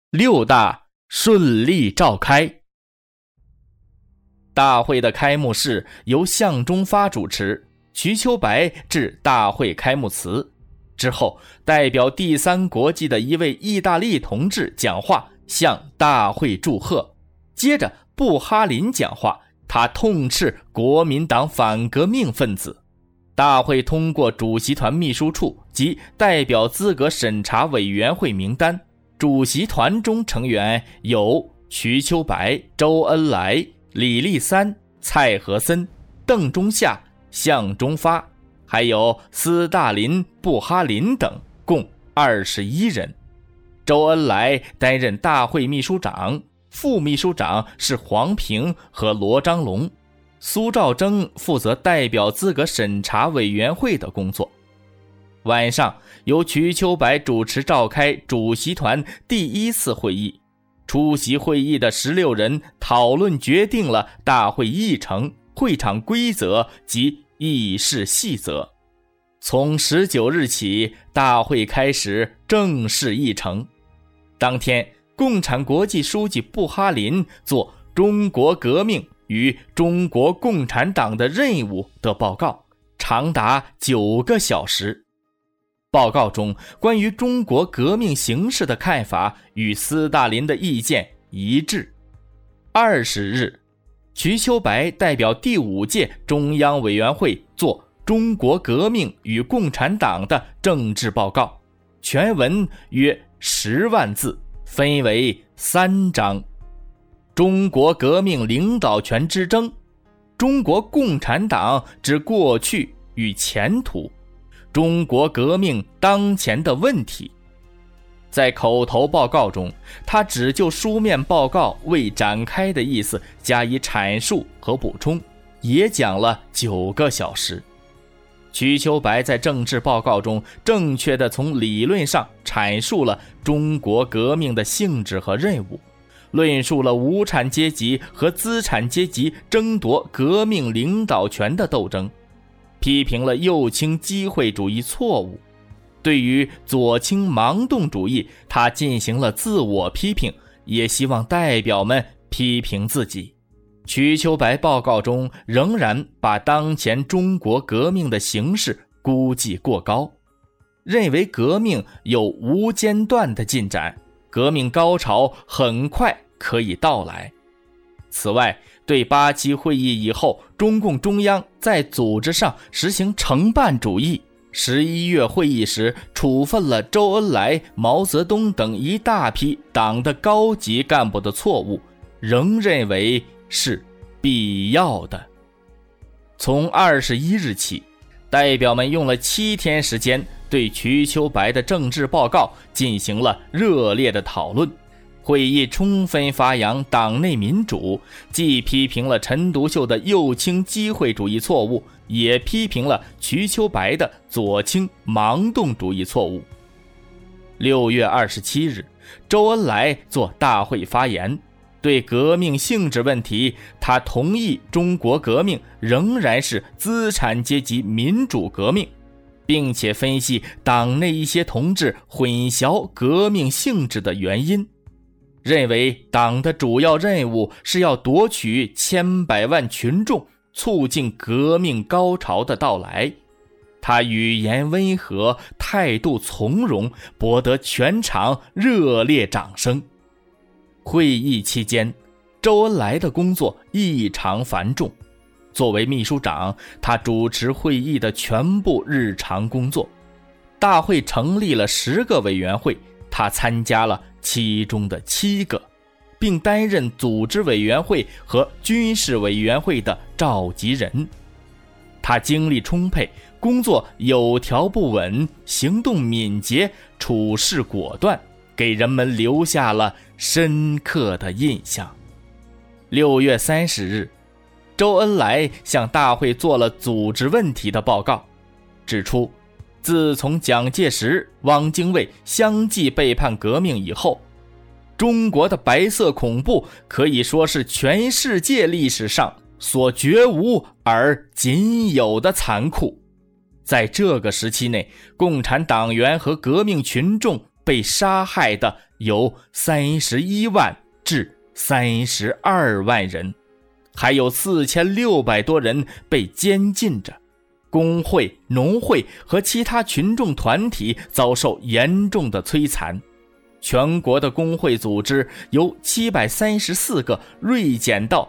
六大顺利召开。大会的开幕式由向忠发主持，瞿秋白致大会开幕词。之后，代表第三国际的一位意大利同志讲话，向大会祝贺。接着，布哈林讲话，他痛斥国民党反革命分子。大会通过主席团秘书处及代表资格审查委员会名单，主席团中成员有瞿秋白、周恩来、李立三、蔡和森、邓中夏、向忠发，还有斯大林、布哈林等，共21人。周恩来担任大会秘书长，副秘书长是黄平和罗章龙，苏兆征负责代表资格审查委员会的工作。晚上由瞿秋白主持召开主席团第一次会议，出席会议的16人讨论决定了大会议程、会场规则及议事细则。从19日起，大会开始正式议程。当天，共产国际书记布哈林做中国革命与中国共产党的任务的报告，长达9个小时。报告中关于中国革命形势的看法与斯大林的意见一致。20日，瞿秋白代表第5届中央委员会做中国革命与共产党的政治报告，全文约10万字，分为3章。中国革命领导权之争，中国共产党之过去与前途，中国革命当前的问题。在口头报告中，他只就书面报告未展开的意思加以阐述和补充，也讲了9个小时。瞿秋白在政治报告中正确地从理论上阐述了中国革命的性质和任务，论述了无产阶级和资产阶级争夺革命领导权的斗争，批评了右倾机会主义错误。对于左倾盲动主义，他进行了自我批评，也希望代表们批评自己。瞿秋白报告中仍然把当前中国革命的形势估计过高，认为革命有无间断的进展，革命高潮很快可以到来。此外，对8期会议以后中共中央在组织上实行承办主义，11月会议时处分了周恩来、毛泽东等一大批党的高级干部的错误，仍认为是必要的。从21日起，代表们用了7天时间对瞿秋白的政治报告进行了热烈的讨论。会议充分发扬党内民主，既批评了陈独秀的右倾机会主义错误，也批评了瞿秋白的左倾盲动主义错误。6月27日，周恩来做大会发言，对革命性质问题，他同意中国革命仍然是资产阶级民主革命，并且分析党内一些同志混淆革命性质的原因，认为党的主要任务是要夺取千百万群众，促进革命高潮的到来。他语言温和，态度从容，博得全场热烈掌声。会议期间，周恩来的工作异常繁重。作为秘书长，他主持会议的全部日常工作。大会成立了10个委员会，他参加了其中的7个，并担任组织委员会和军事委员会的召集人。他精力充沛，工作有条不紊，行动敏捷，处事果断，给人们留下了深刻的印象。6月30日，周恩来向大会做了组织问题的报告，指出自从蒋介石、汪精卫相继背叛革命以后，中国的白色恐怖可以说是全世界历史上所绝无而仅有的残酷。在这个时期内，共产党员和革命群众被杀害的有31万至32万人，还有4600多人被监禁着。工会、农会和其他群众团体遭受严重的摧残。全国的工会组织由734个锐减到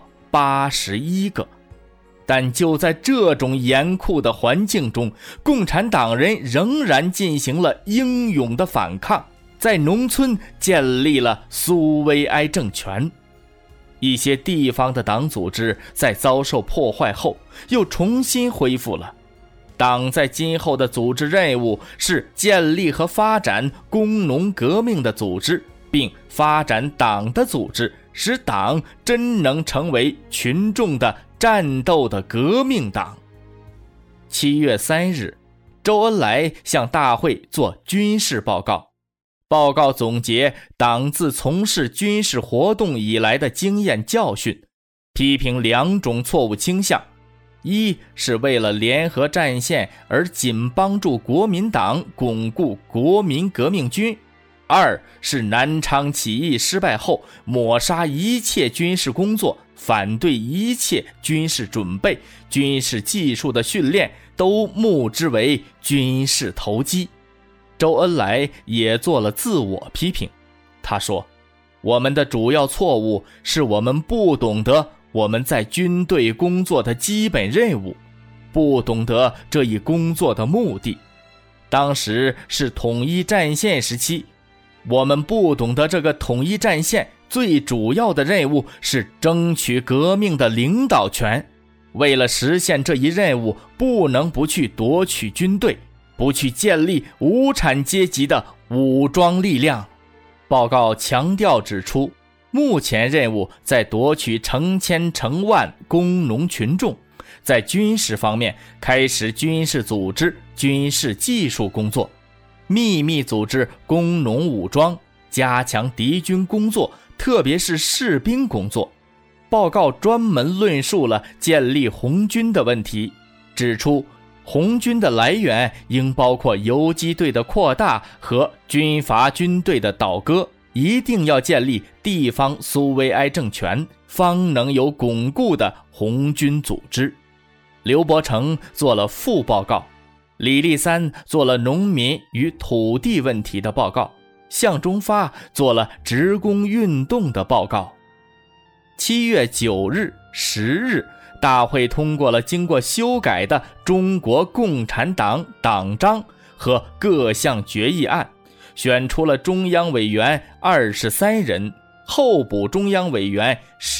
81个。但就在这种严酷的环境中，共产党人仍然进行了英勇的反抗，在农村建立了苏维埃政权。一些地方的党组织在遭受破坏后又重新恢复了。党在今后的组织任务是建立和发展工农革命的组织，并发展党的组织，使党真能成为群众的战斗的革命党。7月3日，周恩来向大会作军事报告，报告总结党自从事军事活动以来的经验教训，批评2种错误倾向：一是为了联合战线而仅帮助国民党巩固国民革命军；二是南昌起义失败后抹杀一切军事工作，反对一切军事准备、军事技术的训练，都目之为军事投机。周恩来也做了自我批评，他说：我们的主要错误是我们不懂得我们在军队工作的基本任务，不懂得这一工作的目的。当时是统一战线时期，我们不懂得这个统一战线最主要的任务是争取革命的领导权。为了实现这一任务，不能不去夺取军队，不去建立无产阶级的武装力量。报告强调指出，目前任务在夺取成千成万工农群众，在军事方面开始军事组织、军事技术工作，秘密组织工农武装，加强敌军工作，特别是士兵工作。报告专门论述了建立红军的问题，指出红军的来源应包括游击队的扩大和军阀军队的倒戈，一定要建立地方苏维埃政权，方能有巩固的红军组织。刘伯承做了副报告，李立三做了农民与土地问题的报告，向忠发做了职工运动的报告。7月9日、10日，大会通过了经过修改的中国共产党党章和各项决议案，选出了中央委员23人，候补中央委员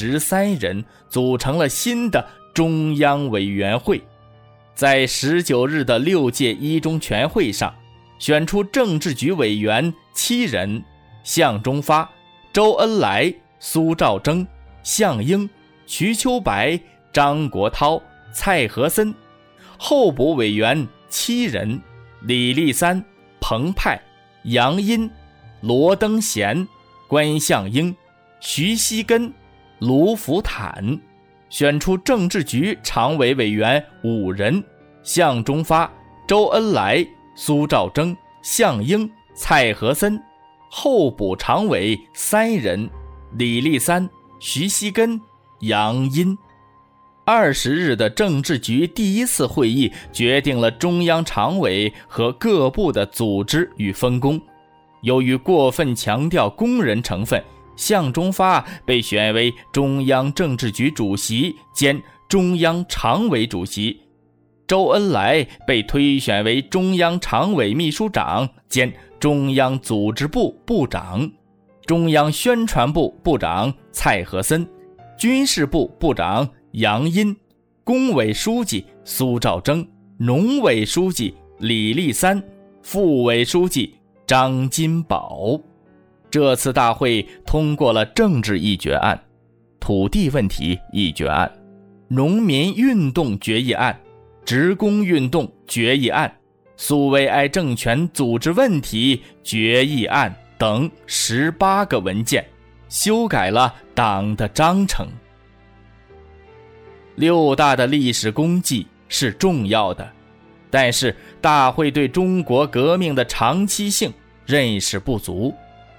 13人，组成了新的中央委员会。在19日的6届一中全会上，选出政治局委员7人，向忠发、周恩来、苏兆征、项英、瞿秋白、张国焘、蔡和森；候补委员7人，李立三、彭湃、杨殷、罗登贤、关向英、徐锡根、卢福坦。选出政治局常委委员5人，向忠发、周恩来、苏兆征、项英、蔡和森；候补常委3人，李立三、徐锡根、杨殷。20日的政治局第一次会议决定了中央常委和各部的组织与分工。由于过分强调工人成分，向忠发被选为中央政治局主席兼中央常委主席，周恩来被推选为中央常委秘书长兼中央组织部部长，中央宣传部部长蔡和森，军事部部长杨殷，工委书记苏兆征，农委书记李立三，副委书记张金宝。这次大会通过了政治议决案、土地问题议决案、农民运动决议案、职工运动决议案、苏维埃政权组织问题决议案等18个文件，修改了党的章程。6大的历史功绩是重要的，但是大会对中国革命的长期性认识不足，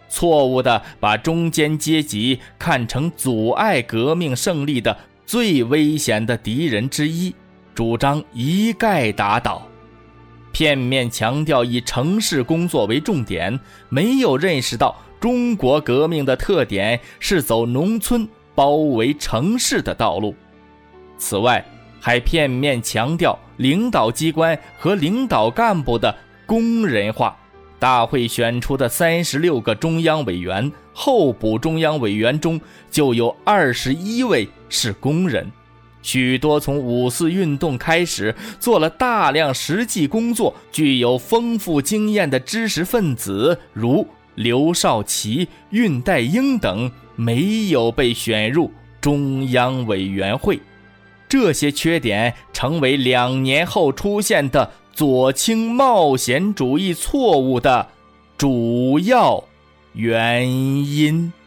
错误地把中间阶级看成阻碍革命胜利的最危险的敌人之一，主张一概打倒。片面强调以城市工作为重点，没有认识到中国革命的特点是走农村包围城市的道路。此外，还片面强调领导机关和领导干部的工人化。大会选出的36个中央委员，候补中央委员中就有21位是工人。许多从五四运动开始做了大量实际工作、具有丰富经验的知识分子，如刘少奇、恽代英等，没有被选入中央委员会。这些缺点成为2年后出现的左倾冒险主义错误的主要原因。